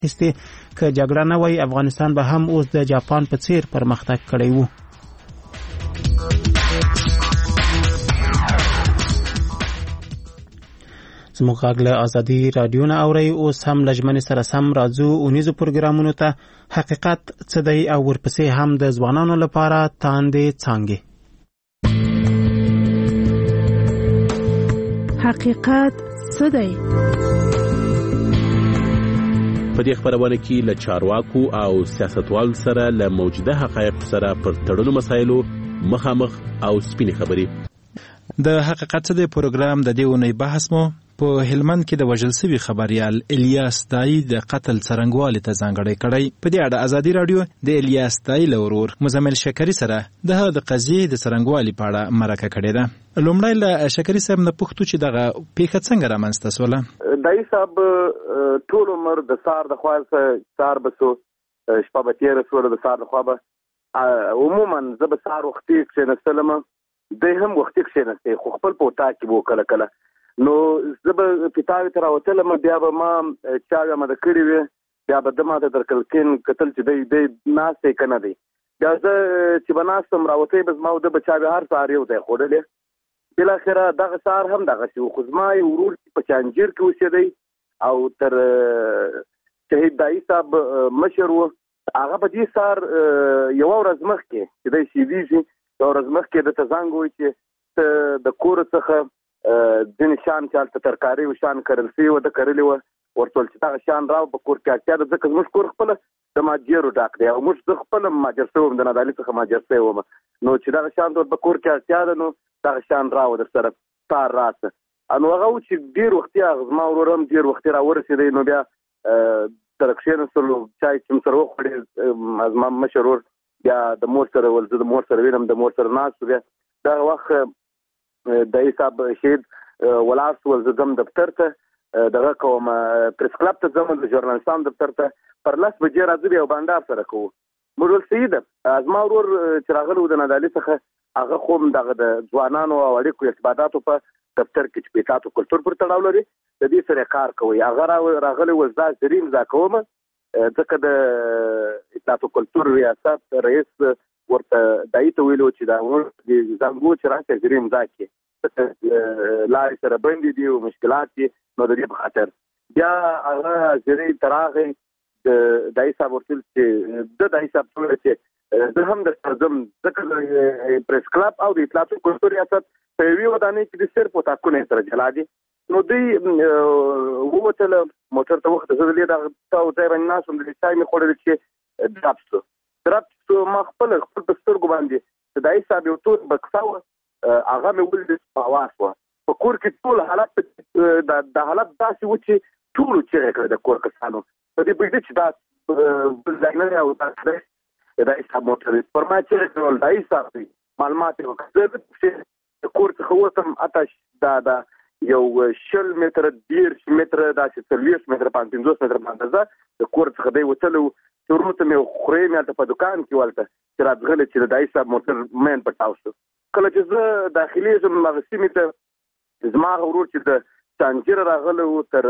هسته که جګړه نه وای افغانستان به هم اوس د جاپان په څیر پرمختګ کړی وو. زموږ غږ له ازادي رادیو نه اورئ. اوس هم له ژمنې سره سم راځو اونیزو پروګرامونو ته. حقیقت څه دی او ورپسې هم د ځوانانو لپاره تاندې څانګې. حقیقت څه دی؟ په دې خبرونه کې له چارواکو او سیاستوالو سره له موجوده حقایقو سره پر تړلو مسایلو مخامخ او سپینې خبرې. د حقیقت څه دی پروګرام د دې اونۍ بحث مو په هلمند کې د وژل شوي خبريال الیاس دای د قتل څرنګوالي ته ځانګړی کړی. په دې اړه ازادي رادیو د الیاس دای له ورور مزمل شکری سره د قضیې د څرنګوالي په اړه مرکه کړې ده. لومړی له شکری صاحب نه پوښتو چې دغه پیښه څنګه رامنځته شوله. دای صاحب ټول عمر د سار د خوا سار بسو شپه به تېره شوله د سار د خوا به عموما زه به سار وختي کښېنستلم، دی هم وختي کښېنستی خو خپل په اطاق کې به و کله کله. نو زه به پیتاوي ته راوتلم، بیا به ما چاوې اماده کړې وې، بیا به ده ما ته در کلکین کتل چې دی ناست دی که نه دی. بیا زه چې به ناستم راوتی به زما و ده به چاوې هر سهار یو ځای خوړلې. بالاخره دغه سهار هم دغسې و، خو زما یو ورور په چانجیر کې اوسېدی او تر شهید دایي صاحب مشر و. هغه په دې سهار یوه ورځ مخکې چې دی شهیدېږي یوه ورځ مخکې درته زنګ ووایي چې ته د کور څخه ځینې شیان چې هلته ترکاري و شیان کرل شوي وه، ده کرلي وه، ورته ویل چې دغه شیان راوړه په کور کې اړتیا ده، ځکه زموږ کور خپله د مهاجرو ډک دی او موږ زه خپله مهاجر شوی وم، د نادعلي څخه مهاجر شوی وم. نو چې دغه شیان ته په کور کې اړتیا ده نو دغه شیان راوړه در سره سهار راسه. نو هغه و چې ډېر وختي زما ورور هم ډېر وختي راورسېدی. نو بیا سره کښېنستلو، چای چې مو سره وخوړې، زما مشر ورور بیا د مور سره ول، زه د مور سره وینم، د مور سره ناست و. بیا دغه وخت دایي صاحب شهید ولاړ شول، زه ځم دفتر ته دغه کوم پریس کلب ته ځم د ژورنالستان دفتر ته، پر 10 بجې راځو بیا یو بانډار سره کوو. موږ ویل صحیح ده. زما ورور چې راغلی و د نادعلي څخه، هغه خو هم دغه د ځوانانو او اړیکو ارتباطاتو په دفتر کې چې په اطلاعات و کلتور پر تړاو لري د دې سره کار کوي. هغه راغلی و، زه زري امضا کوم، ځکه د اطلاعات و کلتور ریاست رئیس ورته دایي ته ویلو چې دا زنګو چې راشه زري امضا کړي، لارې سره بندې دي او مشکلات دي، نو د دې په خاطر بیا هغه زري ته راغی. دایي صاحب ورته ویل چې د دایي صاحب ته ویل چې زه هم درسره ځم، ځکه د پریس کلب او د اطلاعات و کلتور ریاست په یوې ودانۍ کې د صرف اطاقونه یې سره جلا دي. نو دوی ووتله موټر ته وخته، زه د دې دغه ځای باندې ناست وم، د دې چای مې خوړلې چې ډرپ شو. ما خپل په سترګو باندې د دایي صاحب یو تور بکسه وه، هغه مې ولید په هوا شوه. په کور کې ټول حالت د حالت داسې و چې ټولو چیغې کړې د کور کسانو په دې پوهېده چې دا بل ځای نه دی او دا دایي صاحب موټر پر ما چیغې کړل دایي صاحب دی. معلومات یې وکړه، زه د کور څخه ووتم، اتش دا یو 20 متره 30 متره داسې 40 متره 50 متره باندې د کور څخه دی وتلی و. چې ورور ته مې خورې مې هلته په دوکان کې ولته چې راځغلی چې د دایي صاحب موټر مین پټاو شو. کله چې زه داخلېږم هغه سیمې ته، زما هغه ورور چې د چانجیر راغلی و تر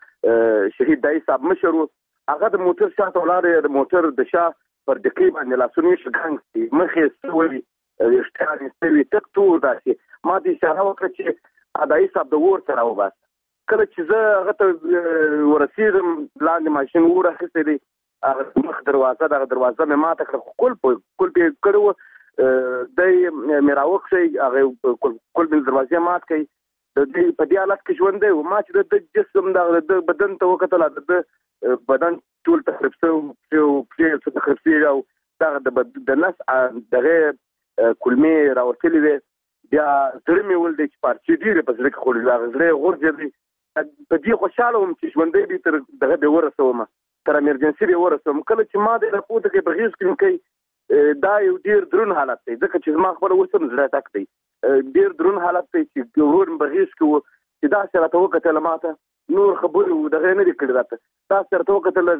شهید دایي صاحب مشر و، هغه د موټر شاته ولاړ، د موټر د شا پر ډکۍ باندې لاسونه یې شګنګ دي، مخ یې سوی، ویښتان یې سوي، تک تور داسې. ما ته اشاره وکړه چې دایي صاحب د اور سره وباسه. کله چې زه هغه ته ورسېږم، لاندې ماشین اور اخیستی دی، هغه مخ دروازه دغه دروازه مې ماته کړه، خو کلپ یې کړی و، دی مې راوکښی، هغه کلپ مې دروازې مات کړئ. د دې په دې حالت کې ژوندی و. ما چې د جسم دغه د بدن ته وکتل، د بدن ټول تخریب شوی، پښې تخریب شوي او دغه د نس دغه کلمې راوتلې وې. بیا زړه مې ولدی چې پارچې ډېرې په زړه کې خوړلې، هغه زړه یې غورځېدی. په دې خوشحاله وم چې ژوندی دی، تر دغه بې ورسوم، تر امرجنسي بې ورسوم. کله چې ما دې راپورته کړې په غېږ کې مې کوي، دا یو ډېر دروند حالت دی، ځکه چې زما خپله اوس هم زړه ټک دی. ډېر دروند حالت دی چې ورور مې په غېږ کې و، چې داسې راته وکتله، ما ته نور خبرې دغه نه دي کړي راته، داسې راته وکتله،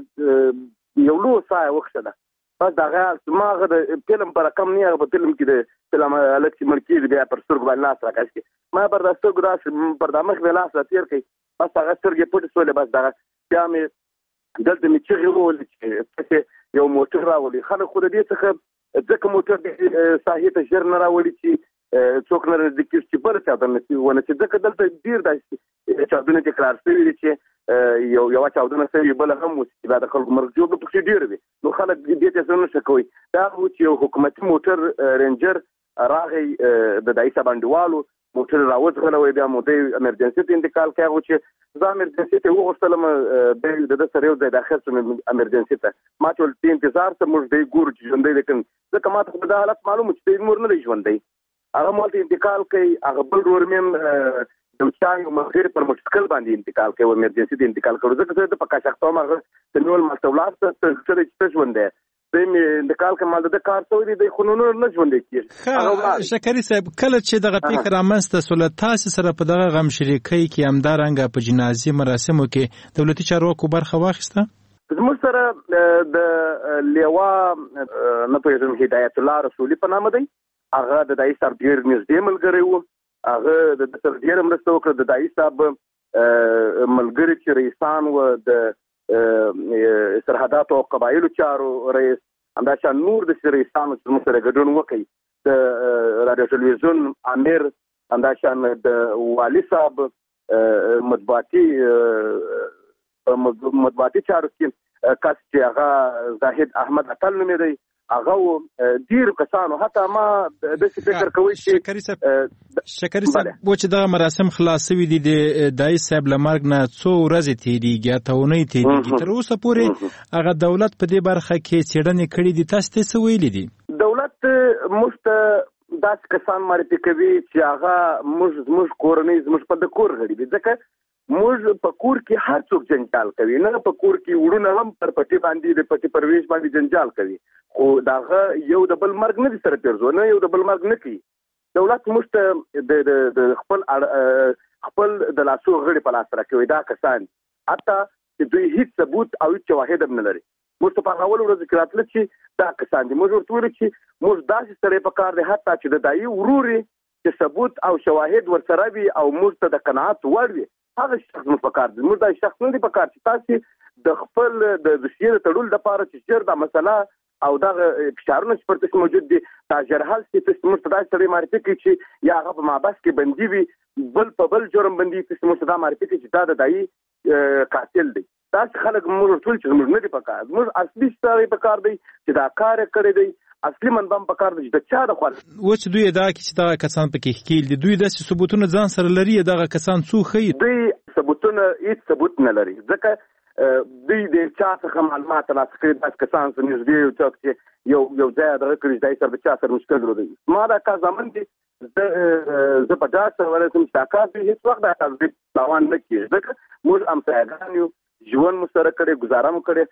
یو لو ساه یې وکښله. بس دغه زما هغه د فلم په رقم نه، هغه په فلم کې د فلم هلک چې مړ کېږي بیا پر سترګو باندې لاس راکش کړي، ما پر دا سترګو داسې پر دا مخ مې لاس راتېر کړئ، بس هغه سترګې پټې شولې. بس دغه بیا مې دلته مې چغې وولې چې یو موټر راولي. خلک خو د دې څخه ځکه موټر ساحې ته ژر نه راولي چې څوک نه نږدې کېږي چې بله چاودنه ونه شي. ځکه دلته ډېر داسې چاودنې تکرار شوي دي چې یوه چاودنه شوې بله هم وشي چې بیا د خلکو مرګ ژوبله پکښې ډېر وي. نو خلک دې ته څه نشه کوي. دا و چې یو حکومتي موټر رینجر راغی د دایي صاحب انډیوالو موټر راوځغلوی، بیا مو دی امرجنسي ته انتقال کړی. هغه چې زه امرجنسي ته وغوښتلم دی د ده سره یو ځای داخل شوم امرجنسي ته. ما چې ورته انتظار ته موږ دی ګورو چې ژوندی دی که ځکه ما ته خو دا حالت معلوم و چې دی نور نه دی ژوندی. هغه ما ته انتقال کوي. هغه بل ورور مې یو چا یو ملګري پر موټرسایکل باندې انتقال کوي، امرجنسي ته انتقال کړو. ځکه زه د په کاشاخته وم، هغه د نیول مالته ولاړ ته چې ژوندی دی مې انتقال کړم. مال د کار شوی دی خو نور نه ژوندی کېږي. شکري صاحب، کله چې دغه پیښه رامنځته سوله تاسې سره په دغه غم شریکۍ کې همدارنګه په جنازې مراسمو کې دولتي چارواکو برخه واخیسته؟ زموږ سره د لیوا نه پوهېږم هدایت الله رسولي په نامه دی. هغه د دایي صاحب ډېر نږدې ملګری و. هغه د ده سره ډېره مرسته وکړه. د دایي صاحب ملګري چې رئیسان و، د سرحداتو او قبایلو چارو رئیس، همداشان نور د رئیسانو چې زموږ سره ګډون وکړي، د رادیو ټلویزیون امیر، همداشان د والي صاحب مطبوعاتي چارو کې کس چې هغه زاهد احمد اتل نومېدی، هغه ډېر کسانو. حتی ما داسې فکر کوي چې شکري صاحب و چې دغه مراسم خلاص شوي دي، د دایي صاحب له مرګ نه څو ورځې تېرېږي، اته اونۍ تېرېږي، تر اوسه پورې هغه دولت په دې برخه کې څېړنې کړي دي. تاسو ته څه ویلي دي؟ دولت موږ ته داسې کسان معرفي کوي چې هغه زموږ کورنۍ، زموږ په د کور غړي دي. ځکه موږ په کور کې هر څوک جنجال کوي، نه په کور کې وړونه هم پر پټي باندې د پټي پرویش باندې جنجال کوي، خو داغه یو د بل مرګ نه دي سره پیرزو، نه یو د بل مرګ نه کوي. دولت موږ ته د خپل د لاسو غړي په لاس راکوي دا کسان، حتی چې دوی هیڅ ثبوت او هیڅ شواهد هم نه لري. موږ ته په اول ورځ کې راتله چې دا کسان دي. موږ ورته ویل چې موږ داسې سره په کار دی حتی چې د دایي ورور چې ثبوت او شواهد ورسره وي او موږ ته د قناعت وړ وي، هغه شخص موږ په کار دي. موږ دا شخص نه دی په کار چې تاسې د خپل د دوسیې د تړلو لپاره چې ژر دا مسله او دغه فشارونه چې پر تاسو موجود دي دا ژر حل شي. تاسو موږ ته دا سړی معرفي کړي چې یا هغه په محبس کې بندي وي، بل په بل جرم بندي. تاسو موږ ته دا معرفي کړي چې دا د دایي قاتل دی. داسې خلک موږ ټول چې موږ نه دي په کار. موږ اصلي سړی په کار دی چې دا کار کړی دی، اصلي منبع په کار دی چې د چا د خوا و چې دوی ادعا کوي چې دغه کسان پکې ښکیل دي. دوی داسې ثبوتونه ځان سره لري دغه کسان څو ښیي؟ دوی ثبوتونه هیڅ ثبوت نه لري، ځکه دوی د چا څخه معلومات ترلاسه کړي. داسې کسان چې نږدې یو څوک چې یو ځای دغه کړي چې دای سره د چا سره مشکل درلودی. ما دا کار زمن دي زه په ډاډ سره ویلی شم چې دا کار دوی هېڅ وخت دا کار دوی تاوان نه کېږي، ځکه موږ همسایګان یو، ژوند مو سره کړی، ګزاره مو کړې.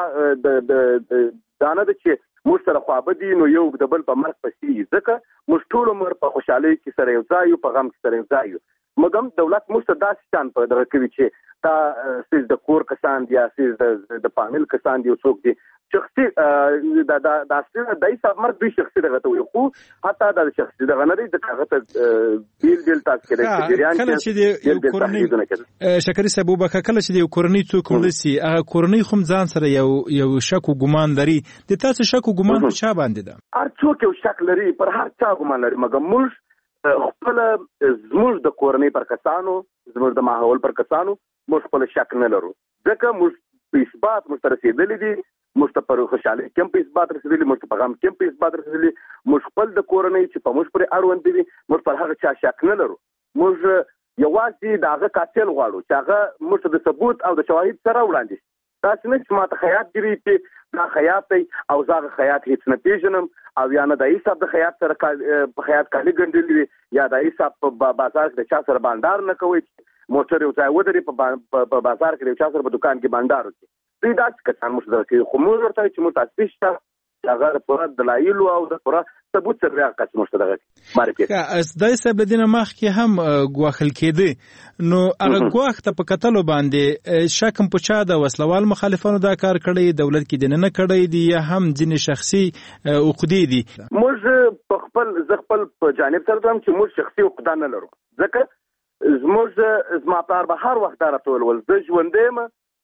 دا نه ده چې موږ سره خوابه دي نو یو د بل په مرګ پسې، ځکه موږ ټول عمر په خوشحالۍ کې سره یو ځای یو، په غم کې سره یو ځای یو. مګم دولت موږ ته داسې شان په دغه کوي چې دا سیز د کور کسان دي یا سیز د فامیل کسان دي، څوک دي شخصي دا دایي صاحب مرګ دوی شخصي دغه ته وي، خو حتی دا شخصي دغه نه دی ځکه هغه ته بیل تاسو کړی جریان کله چې د کورنۍ شکري صاحب وبخه کله چې د کورنۍ څوک مړ شي، هغه کورنۍ خو زان سره یو شک او ګمان لري. د تاسو شک او ګمان په چا باندې ده؟ هر څوک یو شک لري، پر هر چا ګمان لري، مګر موږ خپل زموږ د کورنۍ پر کسانو، زموږ د ماحول پر کسانو موږ خپل شک نه لرو، ځکه موږ په اثبات موږ ته رسېدلي دي. موږ ته پر خوشحالۍ کې هم په اثبات رسېدلي، موږ ته په غم کې هم په اثبات رسېدلي. موږ خپل د کورنۍ چې په موږ پورې اړوند دي موږ پر هغه چا شک نه لرو. موږ یوازې د هغه قاتل غواړو چې هغه موږ ته د ثبوت او د شواهد سره وړاندې شي. تاسو نه چې ما ته خیاط ګیري چې دا خیاط دی او زه هغه خیاط هېڅ نه پېژنم، او یا نه د دایي صاحب د خیاط سره په خیاط کالي ګنډلي وي، یا دایي صاحب په بازار کې د چا سره بانډار نه کوي، موټر یو ځای ودرې په بازار کې د یو چا سره په دکان کې بانډار وکړي. دوی داسې کسان موږ سره کوي، خو موږ ورته چې موږ تاسو شته هغه د پوره دلایلو او د پوره ثبوت سره هغه کس موږ سره معرفي کړي. دایي صاحب له دې نه مخکې هم ګواښل کېده، نو هغه ګواښ ته په کتلو باندې شک هم په چا د وسلوال مخالفانو دا کار کړی، دولت کې دننه کړی دی، یا هم ځینې شخصي عقدې دي؟ موږ په خپل په جانب سره هم چې موږ شخصي عقده نه لرو، ځکه زما پلار به هر وخت دا راته ول زه ژوندی یم،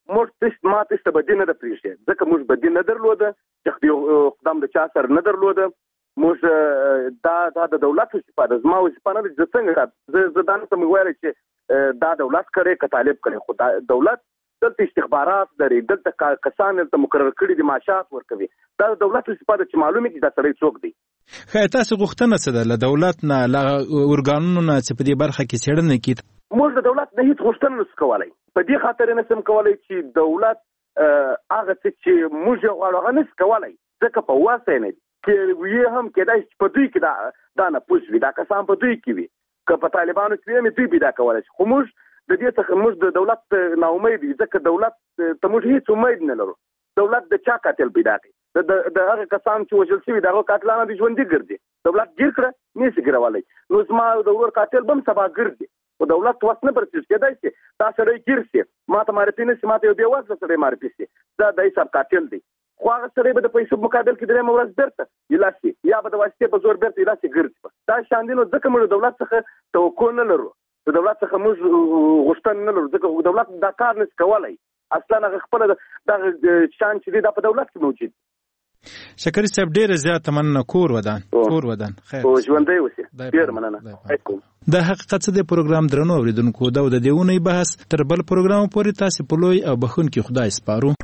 موږ ماته څه بدی نه ده پرېښې، ځکه موږ بدی نه درلوده چې خدام د چا سره نه درلوده. موږ دا د دولت وظیفه ده، زما وظیفه نه ده چې څنګه زه دا نه سم ویلی چې دا دولت کړی که طالب کړی، خو دا دولت دلته استخبارات لري، دلته کسان دلته مقرر کړي دي، معاشات ورکوي. دا د دولت وظیفه ده چې معلومه کړي دا سړی څوک دی. ښه، تاسو غوښتنه څه ده له دولت نه، له ارګانونو نه چې په دې برخه کې څېړنه کړي؟ موږ د دولت نه هیڅ غوښتنه نشو کولی، په دې خاطر نه سم کولی چې دولت هغه څه چې موږ یې غواړو هغه نشو کولی، ځکه په واسه نه دي. کې هم کېدای چې په دوی کې دا نفوذ وي، دا کسان په دوی کې وي، که په طالبانو کې وي دوی پیدا کولی شي. خو موږ د دې څخه موږ د دولت ناامید یو، ځکه دولت ته موږ هیڅ امید نه لرو. دولت د چا قاتل پیدا کوي، د هغه کسان چې وژل شوي د هغو قاتلانو د ژوندي ګرځي. دولت ګیر کړه نشي ګیرولی. نو زما د ورور قاتل به هم سبا ګرځي، خو دولت وس نه برسېږي. کېدای شي دا سړی ګیر شي، ما ته معرفي نه شي، ما ته یو بېوزله سړی معرفي شي، دا د حساب قاتل دی. خو هغه سړی به د پیسو په مقابل کې درېیمه ورځ بېرته ایله شي، یا به د واسطې په زور بېرته ایله شي ګرځي. دا شان دي. نو ځکه موږ د دولت څخه توقع نه لرو، د دولت څخه موږ غوښتنه نه لرو، ځکه دولت دا کار نشي کولی. اصلا هغه خپله دغه شان چې دی دا په دولت کې موجود. شکري صاحب ډېره زیاته مننه. کور ودان خیر، ژوندی اوسې. ډېر مننه. د حقیقت څه دی پروګرام درنو اورېدونکو، دا د دې اونۍ بحث تر بل پروګرام پورې تاسې په لوی او بخښونکي خدای سپارو.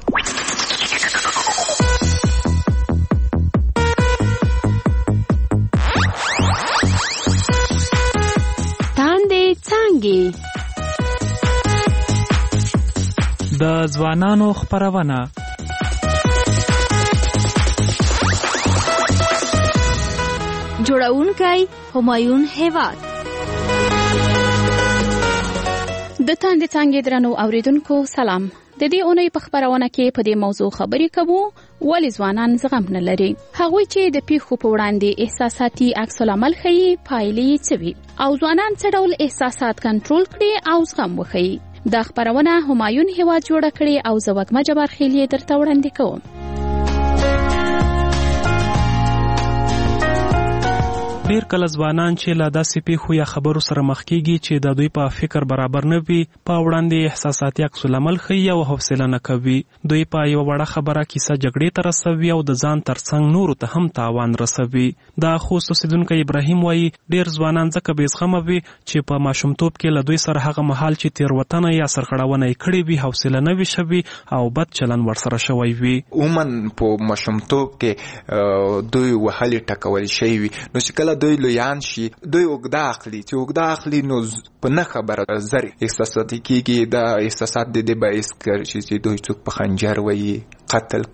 د ځوانانو خپرونه جوړونکی همایون هیواد. د تاندې څانګې درنو اوریدونکو سلام. د دې اونۍ په خبرونه کې په دې موضوع خبرې کوو ولې ځوانان زغم نه لري. هغوی چې د پیښو په وړاندې احساساتي عکس العمل ښیي پایلې څه وي، او ځوانان څه ډول احساسات کنټرول کړي او زغم وښیي. دا خبرونه همایون هیواد جوړه کړې او زه وږمه جبار خیلی درته وړاندې کوم. ډیر کله ځوانان چې له داسې پیښو یا خبرو سره مخ کیږي چې د دوی په فکر برابر نه وي، په وړاندې احساساتي عکس العمل ښیي او حوصله نه کوي. دوی په یوه وړه خبره کیسه جګړې ته رسوي او د ځان ترڅنګ نورو ته هم تاوان رسوي. د خوست اوسیدونکی ابراهیم وایي ډیر ځوانان ځکه بې زغمه وي چې په ماشومتوب کې له دوی سره هغه مهال چې تېروتنه یا سرغړونه یې کړې وي حوصله نه وي شوي او بد چلند ورسره شوی وي. عموما په ماشومتوب کې دوی وهلې ټکول شوي وي، نو چې کله دوی لویان شي دوی اوږده اخلي، چې اوږده اخلي نو په نه خبره زر احساساتي کېږي. دا احساسات د دې باعث کړي چې دوی څوک په خنجر وایي، قتل